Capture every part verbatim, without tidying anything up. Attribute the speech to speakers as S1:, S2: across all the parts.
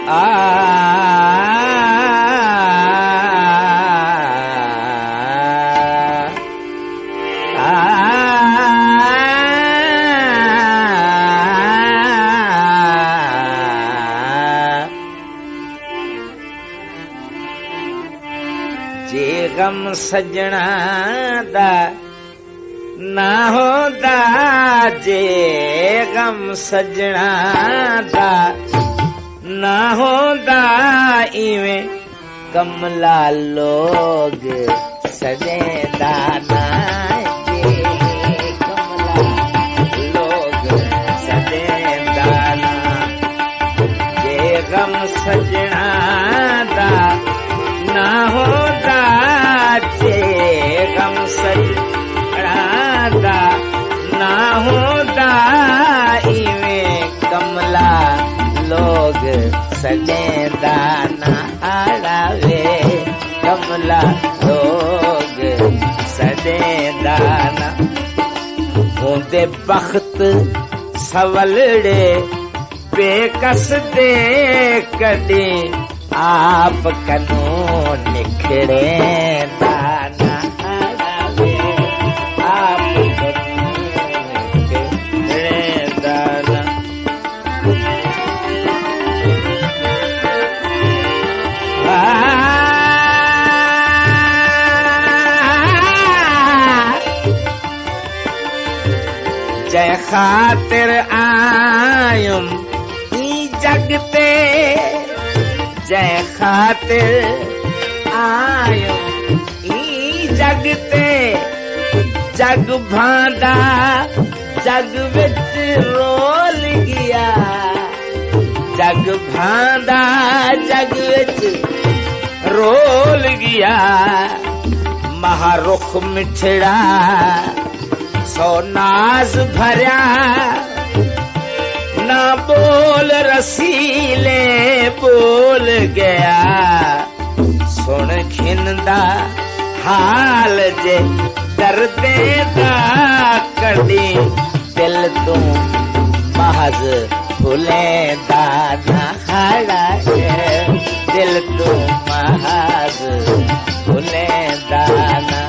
S1: आ गम सजना दा ना होंदा जे गम सजना दा ना होंदा इवें कमला लोग सजेदा ना जे कमला लोग सजेदा ना जे गम सजना दा ना होंदा गम सजड़ा ना होंदा इवें कमला लोग सजेदा ना आड़ावे कमला लोग सजेदा ना होंदे बख्त सवलड़े बेकस दे कदे आप कनो निखड़े दाना आड़ावे आप कनो निखड़े दाना जय खातिर आयुम ई जगते जय खातिर आयो ई जगते जग भांदा जग which role Gaya jug भांदा jug which role गया महारुख मिठड़ा सो नाज भरिया ना बोल रसीले बोल गया सुन खिंदा हाल जे दर्दे दा कड़ी दिल तू महज भूले दाना हाड़ा दिल तू महज भूले दाना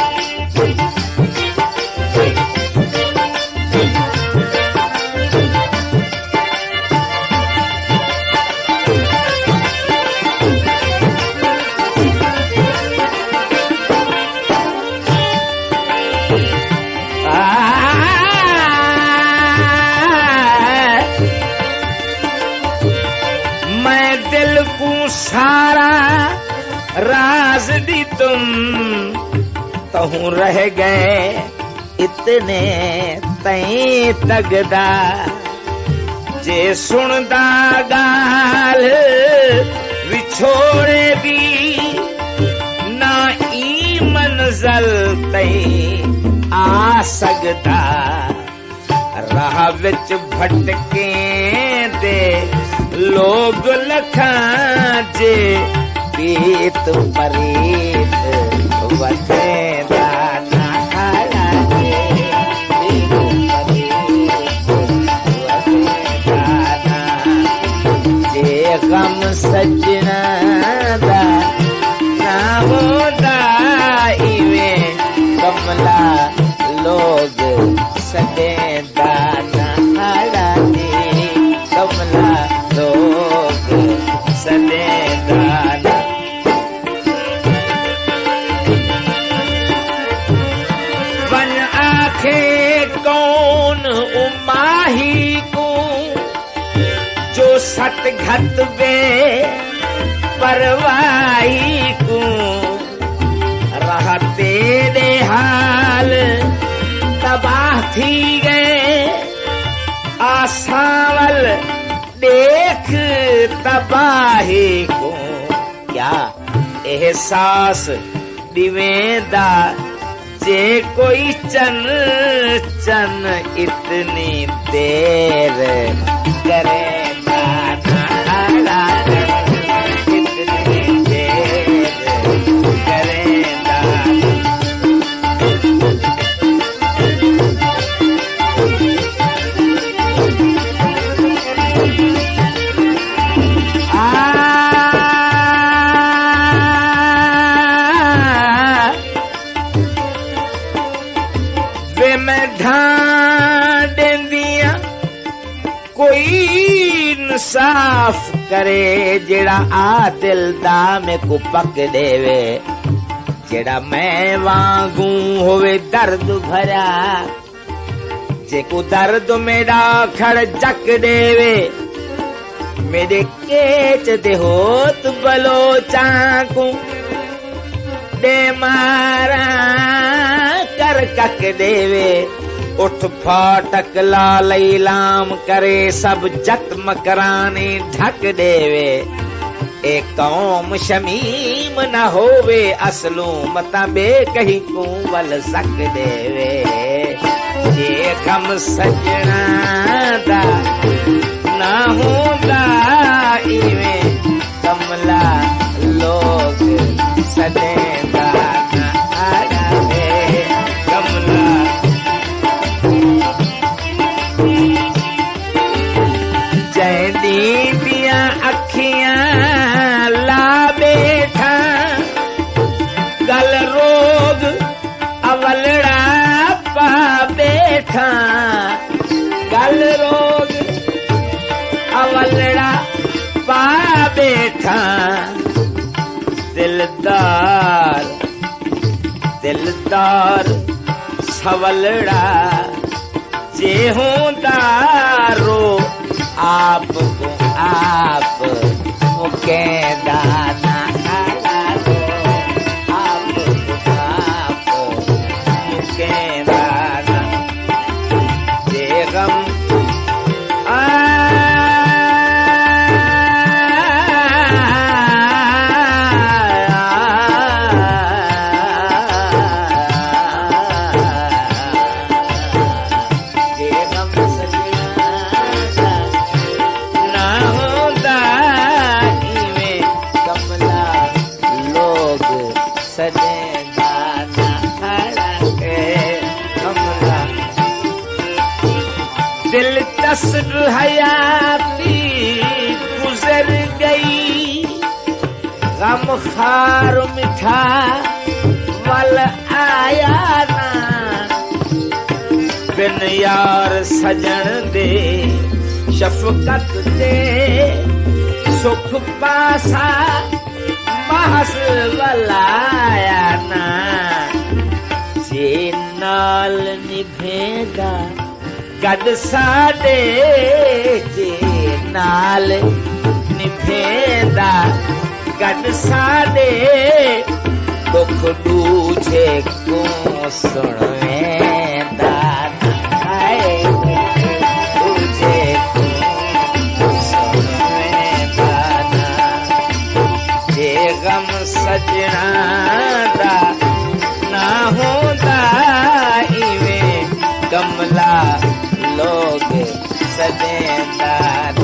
S1: सारा राज दी तुम तहु रह गए इतने तई तगदा जे सुनदा गाल विछोड़े भी ना ई मंजल तई आ सकदा राह विच भटके दे लोग लखा जे पीत परीत वठे दाना हाड़ा जे पीत परीत वठे दाना जे गम सजना दा ना होंदा इवें कमला लोग सदे दाना हाड़ा जे कमला लोग सदे दाना वन आखे कौन उमाही को जो सत घत बे परवाही को रहा तेरे हाल तबाह थी गए आसावल देख तबाही को क्या एहसास दिवेदा जे कोई चन चन इतनी देर करे दाना इतनी देर करे दाना आ करे जेड़ा आ दिल दा में को पक देवे जेड़ा मैं वांगू होवे दर्द भरा जेको दर्द मेरा खड़ जक देवे मेरे केच दे होत बलो चाकू दे मारा कर कक देवे उठ फाटक लालई लाम करे सब जत मकरानी ढक देवे ए कौम शमीम न होवे असलू मता बे कहीं को वल सक देवे जे गम सजना दा ना होंदा इवें कमला लोग सदेंदा ना आवे कमला जैदी दिया अखियां ला बैठा गल रोग अवलड़ा पा बैठा गल रोग अवलड़ा पा बैठा दिलदार दिलदार सवलड़ा जे होंदारो आप को आप मुके दाना आप को आप मुके दाना जे गम दिलचस्प हयाती गुजर गई गम खार मिठा वल आया ना बिन यार सजन दे शफकत दे सुख पासा महस वलाया ना जे नाल निभेदा गड साडे जे नाल निभेदा गड साडे दुख दूजे को सुनवेंदा हाय दूजे को सुनवेंदा जे गम सजना दा ना होंदा इवें कमला लोग सदेंदा